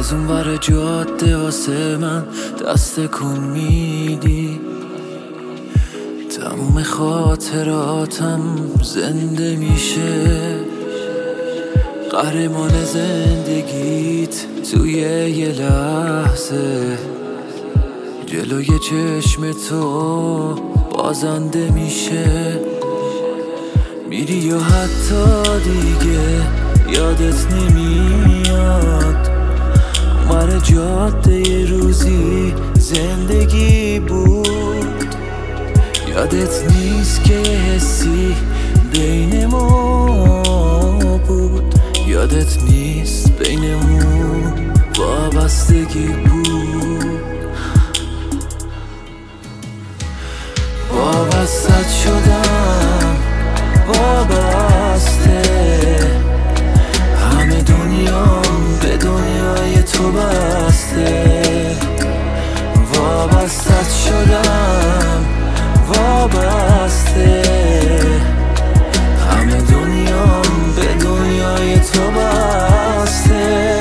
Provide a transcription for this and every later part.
از اون ور جاده واسه من دست کن میدی. تموم خاطراتم زنده میشه، قهرمان زندگیت توی یه لحظه جلوی چشم تو بازنده میشه. میری یا حتی دیگه یادت نمیاد اونور جاده یه روزی زندگی بود. یادت نیست که یه حسی بین ما بود، یادت نیست بینمون وابستگی بود. وابستت شدم وابسته، همه دنیام به دنیای تو بسته. وابستت شدم وابسته، همه دنیام به دنیای تو بسته.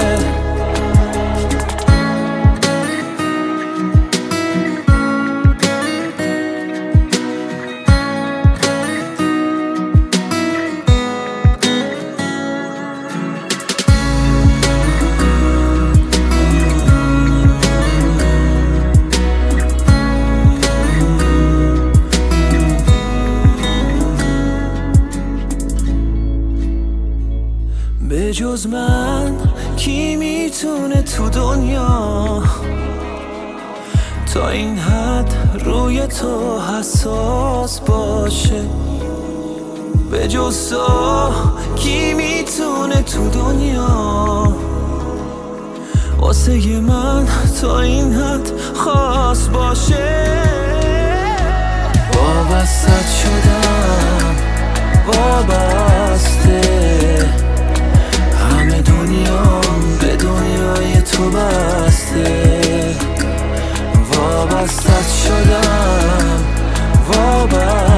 به جز من کی میتونه تو دنیا تا این حد روی تو حساس باشه؟ به جز تو کی میتونه تو دنیا واسه من تا این حد خاص باشه؟ وابستت شدم وابسته، همه دنیام به دنیای تو بسته. وابستت شدم وابسته،